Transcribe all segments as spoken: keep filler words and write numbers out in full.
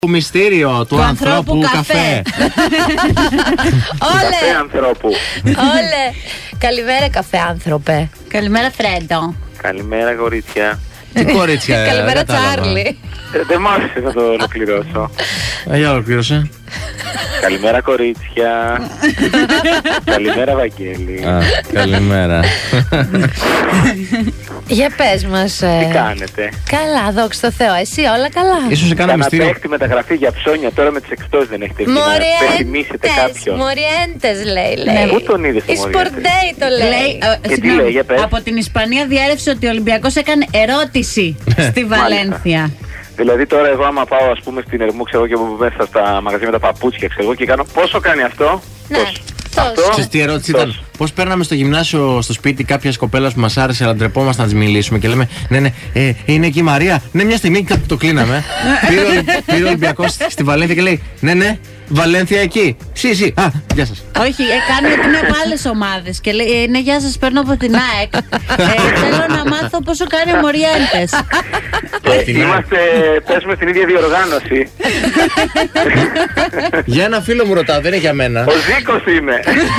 Το μυστήριο του, του ανθρώπου, ανθρώπου καφέ. Όλε. Καφέ ανθρώπου. Όλε. Καλημέρα καφέ άνθρωπε. Καλημέρα Φρέντο. Καλημέρα κορίτσια. Τι κορίτσια. Καλημέρα Τσάρλι. Δεν μ' άρεσε να το ολοκληρώσω. Για ολοκλήρωσε. Καλημέρα κορίτσια. Καλημέρα Βαγγέλη. Α, καλημέρα. Για πες μας. Τι κάνετε? Καλά, δόξα τω Θεώ. Εσύ όλα καλά? Ίσως σε κάνω μυστήριο. Καναπέχτη μεταγραφή για ψώνια τώρα με τις εκπτώσεις δεν έχετε βγει να πεθυμίσετε κάποιον. Μοριέντες λέει, λέει. Πού τον είδες το Η Σπορντέι το λέει. Και τι λέει, για πες. Από την Ισπανία διέρευσε ότι ο Ολυμπιακός έκανε ερώτηση στη Βαλένθια. Δηλαδή τώρα εγώ άμα πάω ας πούμε στην Ερμού, ξέρω και από μέσα στα μαγαζιά με τα παπούτσια, ξέρω και κάνω πόσο κάνει αυτό? Ναι. Αυτό. Ξέρεις τι ερώτηση ήταν? Πώς παίρναμε στο γυμνάσιο στο σπίτι κάποια κοπέλα που μας άρεσε, αλλά ντρεπόμασταν να της μιλήσουμε και λέμε ναι, ναι, ε, είναι εκεί η Μαρία. Ναι, μια στιγμή το κλείναμε. Πήρε ο Ολυμπιακός στη Βαλένθια και λέει ναι, ναι, Βαλένθια εκεί. Σι, σι. Α, γεια σας. Όχι, κάνει ότι είναι από άλλες ομάδες και λέει ναι, γεια σας, παίρνω από την ΑΕΚ. ε, θέλω να μάθω πόσο κάνει ο Μοριέντες. Είμαστε, παίζουμε στην ίδια διοργάνωση. Για ένα φίλο μου ρωτάω, δεν είναι για μένα. Ο Ζήκος είμαι.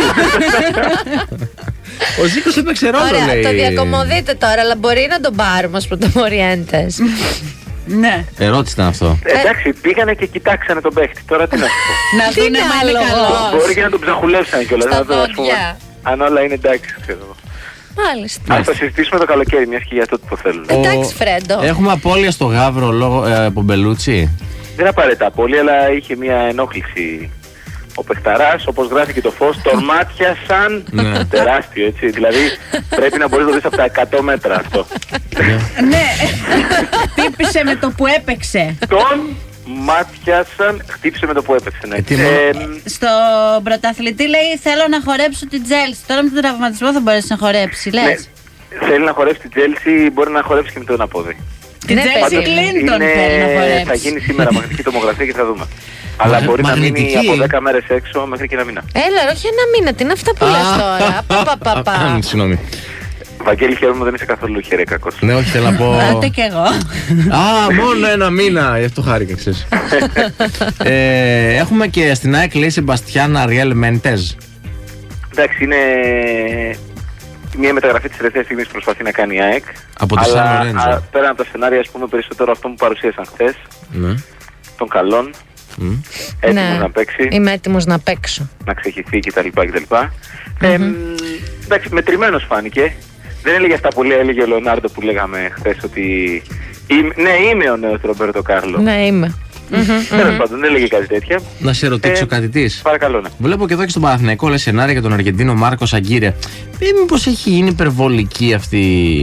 Ο Ζήκος έπαιξε ρόλο, λέει. Το διακομωδείτε τώρα, αλλά μπορεί να τον πάρουμε ως πρωτομοριέντες. Ναι. Ερώτηση ήταν αυτό. Εντάξει, πήγανε και κοιτάξανε τον παίχτη. Τώρα τι να σου πω. Να δούνε μα είναι καλό. Μπορεί και να τον ψαχουλεύσανε κιόλας. Στα Να το, ας πούμε, δόντια. αν όλα είναι εντάξει, ξέρω. Μάλιστα. Ας το συζητήσουμε το καλοκαίρι, μιας και για αυτό που θέλουν. Ο- Εντάξει, Φρέντο. Έχουμε απώλεια στο Γαύρο λόγω ε, από Μπελούτσι. Δεν απαραίτητα πολύ, αλλά είχε μια ενόχληση ο παιχταράς, όπως γράφει και το φως, τον μάτιασαν Ναι. τεράστιο, έτσι. Δηλαδή πρέπει να μπορείς να το δεις από τα εκατό μέτρα αυτό. Ναι, χτύπησε με το που έπαιξε. Τον μάτιασαν, χτύπησε με το που έπαιξε. Ναι. Ε, τι Ε, μόνο- Στον πρωταθλητή λέει θέλω να χορέψω την Τζέλση. Τώρα με τον τραυματισμό θα μπορέσει να χορέψει, ναι, λες. θέλει να χορέψει την Τζέλσι, μπορεί να χορέψει και με το ένα πόδι. Την Ναι, Τζέλση πάντως Κλίντον Είναι- θέλει να θα χορέψει. γίνει σήμερα μαγνητική τομογραφία και θα δούμε. Αλλά Μα- μπορεί να μείνει μαγνητική. από δέκα μέρες έξω μέχρι και ένα μήνα. Έλα, ρε, όχι ένα μήνα. Τι είναι αυτά που λες τώρα? Πα, πα, πα, πα. Α, Συγγνώμη. Βαγγέλη, χαίρομαι, δεν είσαι καθόλου χέρι κακός. Ναι, όχι, θέλω να πω. Άντε κι εγώ. Α, μόνο ένα μήνα. Γι' αυτό χάρηκα, ξέρεις. ε, έχουμε και στην ΑΕΚ λέει Σεμπαστιάν Αριέλ Μέντεζ. Εντάξει, είναι μια μεταγραφή της τελευταίας στιγμής που προσπαθεί να κάνει η ΑΕΚ. Από τη Αλλά, Σαν Λορέντζο. α, πέραν από τα σενάρια, ας πούμε, περισσότερο αυτό που παρουσίασαν χθες, Ναι. των καλών, Μμ. έτοιμος Ναι. να παίξει, Είμαι έτοιμος να παίξω. να ξεχυθεί κτλ. κτλ. Ε, μ, εντάξει, μετρημένος φάνηκε. Δεν έλεγε αυτά που λέει, έλεγε ο Λεωνάρντο που λέγαμε χθες ότι είμαι, ναι, είμαι ο νέος Ρομπέρτο Κάρλο. Ναι, είμαι. Τέλος πάντων, δεν έλεγε κάτι τέτοια. Να σε ρωτήσω Ε, κάτι της. Παρακαλώ, ναι. Βλέπω και εδώ και στον Παναθηναϊκό λέει σενάρια για τον Αργεντίνο Μάρκος Αγκύρε. Ε, μήπως έχει γίνει υπερβολική αυτή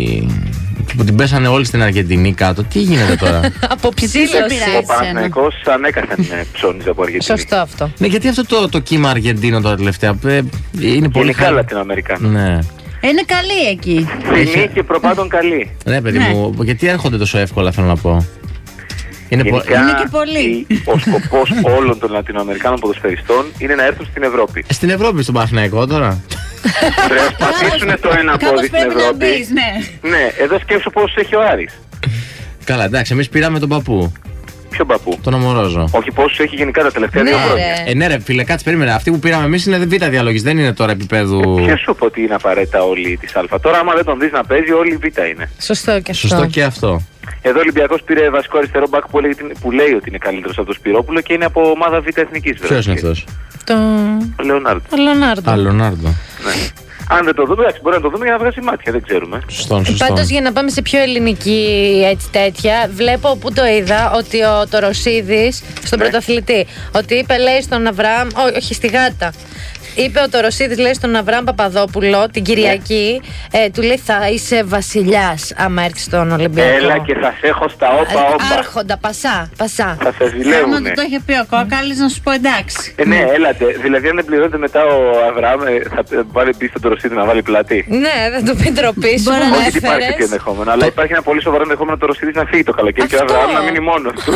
που την πέσανε όλοι στην Αργεντινή κάτω. Τι γίνεται τώρα? Από σε ψήλωση. πειράζει. Ο Παναθηναϊκός ανέκαθεν ε, ψώνιζε από Αργεντινή. Σωστό αυτό. Ναι, γιατί αυτό το, το κύμα Αργεντίνο τώρα τελευταία ε, είναι πολύ Γενικά χα- Λατινοαμερικάνο. Ναι. Είναι καλή εκεί. Τιμή και προπάντων καλή. Ναι, παιδί Ναι. μου, γιατί έρχονται τόσο εύκολα, θέλω να πω. Είναι πο- Γενικά, Είναι και πολύ. η- ο σκοπός όλων των Λατινοαμερικάνων ποδοσφαιριστών είναι να έρθουν στην Ευρώπη. Στην Ευρώπη, στον Παναθηναϊκό τώρα. Πρέπει να πατήσουν το ένα Κάπως πόδι στην πρέπει να Ευρώπη. μπεις, ναι. Ναι, εδώ σκέψου πόσους έχει ο Άρης. Καλά, εντάξει, εμείς πήραμε τον παππού, Ποιον παππού? τον Αμορόζο. Όχι πόσους έχει γενικά τα τελευταία Ναι, δύο χρόνια. ρε. Ε, ναι, ρε, φίλε, κάτσε, περίμενε. Αυτοί που πήραμε εμείς είναι β' διαλογής, δεν είναι τώρα επίπεδου. Ποιος σου είπε ότι είναι απαραίτητα όλοι της Α. Τώρα άμα δεν τον δεις να παίζει όλοι Β είναι. Σωστό και αυτό. Σωστό και αυτό. Εδώ ο Ολυμπιακός πήρε βασικό αριστερό μπακ που, λέει, που λέει ότι είναι καλύτερος από τον Σπυρόπουλο και είναι από ομάδα Β εθνικής. Ποιος είναι αυτός? Το... Ο Λεωνάρντο. Ο Λεωνάρντο. Α, Λεωνάρντο. Ναι. Αν δεν το δούμε, εντάξει, μπορεί να το δούμε για να βγάζει μάτια, δεν ξέρουμε. Σωστό, σωστό. Πάντως για να πάμε σε πιο ελληνική έτσι τέτοια, βλέπω που το είδα ότι ο Τοροσίδης στον Ναι. πρωταθλητή, ότι είπε λέει στον Αβραάμ, ό, όχι στη Γάτα, είπε ο Τοροσίδης λέει στον Αβραάμ Παπαδόπουλο την Κυριακή, ε, του λέει θα είσαι βασιλιάς άμα έρθεις στον Ολυμπιακό. Έλα και θα σε έχω στα όπα όπα. Άρχοντα, πασά, πασά. Θα σε Άμα ζηλεύουνε. του το είχε πει ο Κόκαλης να σου πω εντάξει. Ε, ναι, έλατε. Δηλαδή, αν δεν πληρώνεται μετά ο Αβραάμ, ε, θα βάλει πίσω στον Τοροσίδη να βάλει πλατή. Ναι, δεν του πει ντροπή σου, Μπορεί μου να Όχι ότι υπάρχει έφερες. τέτοιο ενδεχόμενο, αλλά υπάρχει ένα πολύ σοβαρό ενδεχόμενο ο Τοροσίδης να φύγει το καλοκαίρι και ο Αυτό. Αβραάμ να μείνει μόνος του.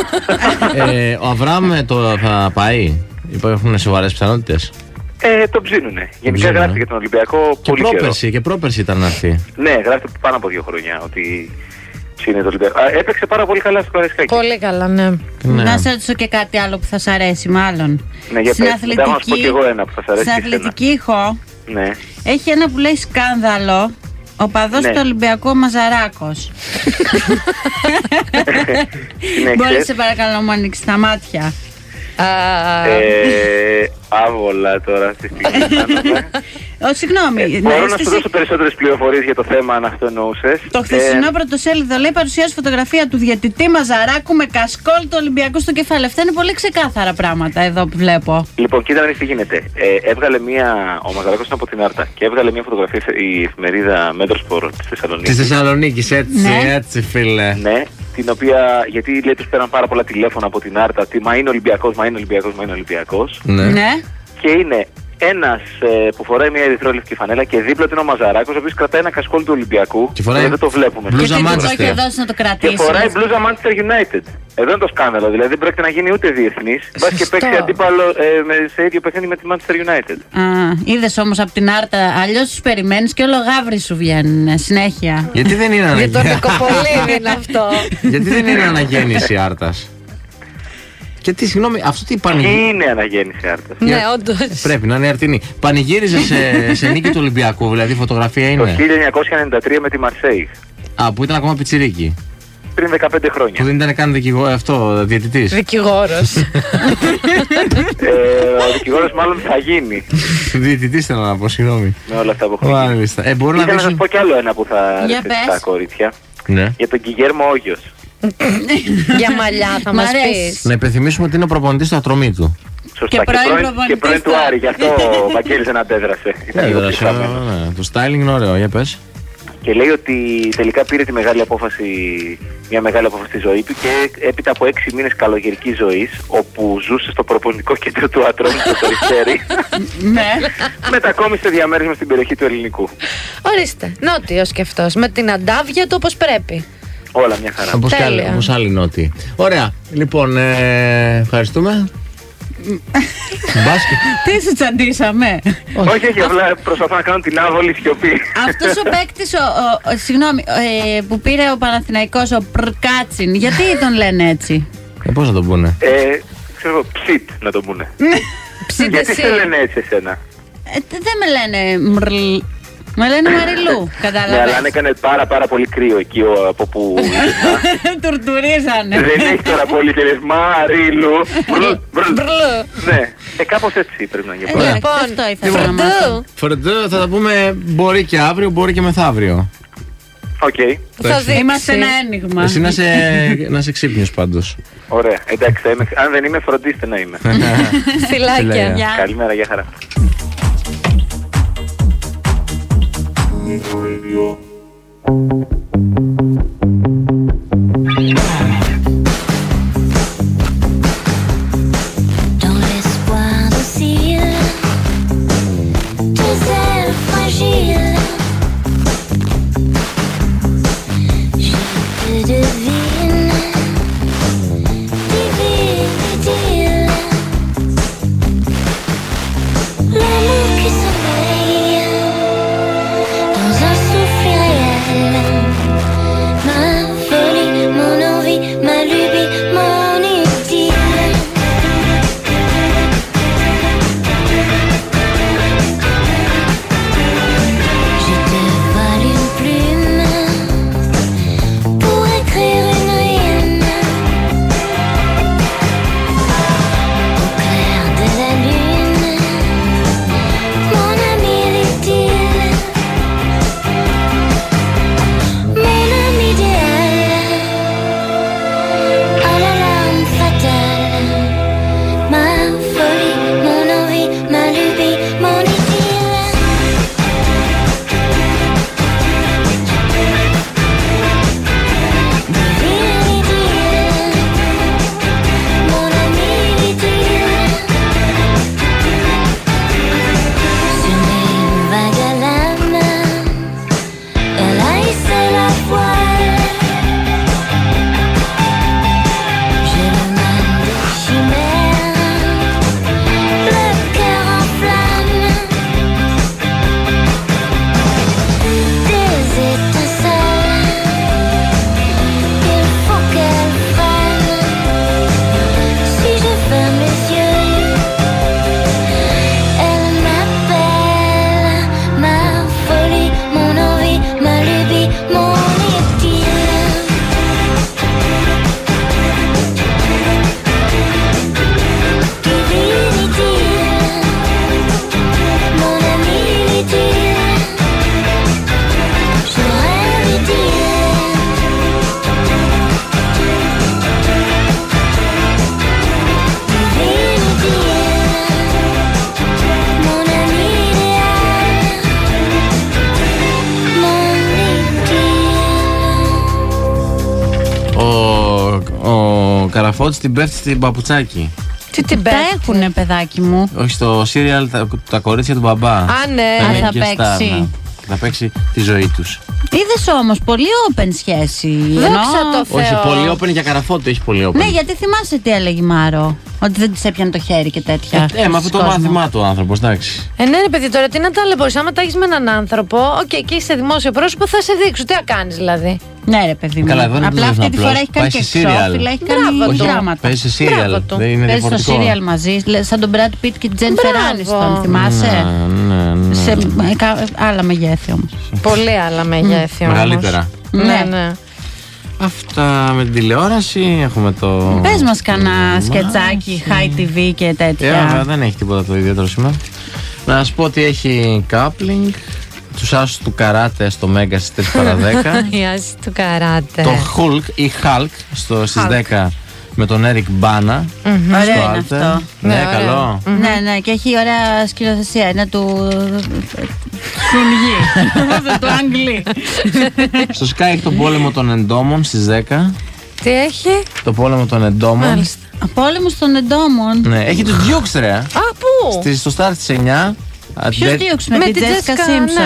Ε, ο Αβραάμ το θα πάει. Υπάρχουν σοβαρές πιθανότητες. Ε, το ψήνουνε. Γενικά Ψήνουνε. γράφει για τον Ολυμπιακό Και πολύ καιρό. πρόπερση, και πρόπερση ήταν να έρθει. Ναι, γράφει πάνω από δύο χρόνια ότι είναι το Ολυμπιακό. Α, έπαιξε πάρα πολύ καλά στο Καραϊσκάκι. Πολύ καλά, ναι. Ναι. Να σε ρωτήσω και κάτι άλλο που θα σ' αρέσει, μάλλον. Ναι, για Στην πες, μετά να σου πω κι εγώ ένα που θα σ' αρέσει. Στην και εσένα. αθλητική ηχό Ναι. έχει ένα που λέει σκάνδαλο. Ο παδός Ναι. του Ολυμπιακού Μαζαράκος. Συνέχισε. Μπορείς σε παρακαλώ να μου ανοίξει τα μάτια. Α, Ε, άβολα τώρα αυτή τη στιγμή. κάνουμε. Ω, συγγνώμη. Ε, να μπορώ να είστε σου σι- δώσω περισσότερες πληροφορίες για το θέμα αν αυτό εννοούσες. Το χθεσινό πρωτοσέλιδο λέει παρουσιάζει φωτογραφία του διαιτητή Μαζαράκου με κασκόλ του Ολυμπιακού στο κεφάλι. Αυτά είναι πολύ ξεκάθαρα πράγματα εδώ που βλέπω. Λοιπόν, κοίτα να δεις τι γίνεται. Ε, έβγαλε μία. Ο Μαζαράκος είναι από την Άρτα και έβγαλε μία φωτογραφία η εφημερίδα Μέτροσπορ της Θεσσαλονίκης. Τη Θεσσαλονίκη, έτσι, Ναι. έτσι, φίλε. Ναι, την οποία. Γιατί λέει τους πέραν πάρα πολλά τηλέφωνα από την Άρτα. Ότι μα είναι Ολυμπιακός, μα είναι Ολυμπιακός, μα είναι Ολυμπιακός. Ναι. Ναι. Και είναι ένας ε, που φοράει μια ερυθρόλευκη φανέλα και δίπλα του είναι ο Μαζαράκος, ο οποίος κρατάει ένα κασκόλ του Ολυμπιακού. Και φοράει αλλά δεν το βλέπουμε. μπλούζα Γιατί του το Manchester. είχε δώσει να το Και κρατήσει. φοράει μπλούζα Manchester United. Εδώ είναι το σκάνδαλο. Δηλαδή δεν πρόκειται να γίνει ούτε διεθνής. Μπας και Σωστό. παίξει αντίπαλο ε, με, σε ίδιο παιχνίδι με τη Manchester United. Είδε όμω από την Άρτα, αλλιώ του περιμένει και όλο γάβρι σου βγαίνουν συνέχεια. Γιατί δεν είναι για τον αναγέννηση. Νικοπολίδη είναι αυτό. Γιατί δεν είναι αναγέννηση Άρτας. Και τι, συγγνώμη, αυτό τι Τι πανηγύριζε. είναι αναγέννηση Άρτας. Ναι, όντως. Πρέπει να είναι αρτινή. Πανηγύριζε σε, σε νίκη του Ολυμπιακού, δηλαδή η φωτογραφία Το είναι. χίλια εννιακόσια ενενήντα τρία με τη Μαρσέη. Α, που ήταν ακόμα πιτσιρίκι. Πριν δεκαπέντε Που χρόνια. δεν ήταν καν δικηγό, αυτό, διαιτητής. Δικηγόρος. ε, ο δικηγόρος μάλλον θα γίνει Διαιτητής θέλω να πω, συγγνώμη. με όλα αυτά που έχω γίνει. Μάλιστα. Ε, μπορώ να Ήθελα να σας πεις. πω κι άλλο ένα που θα Για αρέσει πες. στα κορίτσια. Ναι. Για τον Κιγέρμο Όγιος. Για μαλλιά θα Μ' μας αρέσει. πεις. Να υπενθυμίσουμε ότι είναι ο προπονητής του ατρωμί του. Σωστά. Και πρώην προπονητής και πρώην του του Άρη. Άρη. Γι' αυτό ο Βαγγέλης δεν αντέδρασε. Ήταν λίγο Έδρασε, ψυχραμένος. ναι. Το styling είναι ωραίο, για πες. Και λέει ότι τελικά πήρε τη μεγάλη απόφαση, μια μεγάλη απόφαση στη ζωή του και έπειτα από έξι μήνες καλογερικής ζωής, όπου ζούσε στο προπονητικό κέντρο του Ατρόμου στο Περιστέρι, Ναι. μετακόμισε διαμέρισμα στην περιοχή του Ελληνικού. Ορίστε, νότιος και αυτός. Με την αντάβια του όπως πρέπει. Όλα μια χαρά. Όπως και άλλοι- Τέλεια. όπως άλλοι νότιοι. Ωραία. Λοιπόν, ε, ευχαριστούμε. Μπάσκετ. Τι σου τσαντήσαμε. Όχι, όχι, απλά προσπαθώ να κάνω την άβολη σιωπή. Αυτό ο παίκτη, συγγνώμη, ε, που πήρε ο Παναθηναϊκός, ο Πρκάτσιν, γιατί τον λένε έτσι. Ε, πώς θα το πούνε. Ε, ξέρω εγώ, ψιτ να το πούνε. Ψήτε Γιατί εσύ. σε λένε έτσι εσένα. Ε, δεν με λένε Μρλ. Με λένε Μαριλού. Ναι, αλλά αν Κατάλαβε. έκανε πάρα πάρα πολύ κρύο εκεί ο- από που ήσουν. Τουρτουρίζανε. Δεν έχει τώρα πολύ και λες Μαρίλου. Μπρλ, μπρλ. Μπρλ. Ναι, ε, κάπως έτσι πρέπει να γίνει. Ε, Λοιπόν, αυτό ήθελα να μάθω. φροντού. Φροντίδα θα τα πούμε μπορεί και αύριο, μπορεί και μεθαύριο. Οκ, Θα δείξει. Είμαστε ένα ένιγμα. Εσύ να είσαι, να είσαι ξύπνιος πάντως. ωραία. Εντάξει, θα είμαι- αν δεν είμαι, φροντίστε να είμαι. Φιλάκια. Φιλάκια. Γεια. Καλημέρα, γεια χαρά. Dans l'espoir docile, tes ailes fragiles, je te devine, divine, utile. L'amour qui sommeille dans un souffle irréel, καραφώτη την πέφτει στην παπουτσάκι. Τι την Τα πέφτει. έχουνε, παιδάκι μου. Όχι, στο σύριαλ τα, τα κορίτσια του μπαμπά. Α, ναι. Θα είναι Α, θα και star, παίξει. ναι. Και θα παίξει τη ζωή τους. Είδες όμως πολύ open σχέση. Δόξα Ενώ- τω Όχι, Θεώ. πολύ open για καραφώτη, όχι πολύ open. Ναι, γιατί θυμάσαι τι έλεγε η Μάρο. Ότι δεν της έπιανε το χέρι και τέτοια. Ε, με αυτό το στον κόσμο. μάθημά του ο άνθρωπος, εντάξει. Ε, ναι, ρε παιδί, τώρα τι να ταλαιπωρείς. Άμα τα έχεις με έναν άνθρωπο, οκ, και είσαι δημόσιο πρόσωπο, θα σε δείξω. Τι να κάνεις δηλαδή. Ναι, ρε παιδί μου. Καλά, εδώ είναι Απλά το αυτή τη απλώς. φορά έχει κάνει Πάει και σε serial. εξώφυλλα, έχει Μπράβο κάνει του. δράματα. Παίζει σε Μπράβο σύριαλ. του. Δεν είναι Παίζει στο διαφορετικό. σύριαλ μαζί, λε- σαν τον Brad Pitt και την Jennifer Μπράβο. Aniston, θυμάσαι. Ναι, ναι, ναι. Σε ε, κα- άλλα μεγέθη όμως. Πολύ άλλα μεγέθη όμως. Μεγαλύτερα. Ναι, Ναι. ναι. Αυτά με την τηλεόραση. Έχουμε το. Πες μας κανένα σκετσάκι, High τι βι και Ε, βέβαια, τέτοια. δεν έχει τίποτα το ιδιαίτερο σήμερα. Να σας πω ότι έχει coupling. Τους άσους του καράτε στο Μέγκα στις τρεις παρά δέκα. Η άση του καράτε. Το Hulk ή Hulk στο, στις Hulk. δέκα με τον Eric Bana. Ωραίο στο είναι Alter. αυτό. Ναι, Ναι, ωραίο. καλό. Ναι, ναι, και έχει ωραία σκηνοθεσία. Είναι του. Σουνγί. Του Αγγλί. Στο Sky έχει τον πόλεμο των εντόμων στις δέκα. Τι έχει. Το πόλεμο των εντόμων. Μάλιστα. Πόλεμο των εντόμων. Ναι, έχει τους Dukes ρε. Α, πού. Στη- Στο Star στις εννιά. Ποιο Αντέ- δίωξε με Με την την Τζέσικα Jessica, Σίμψον.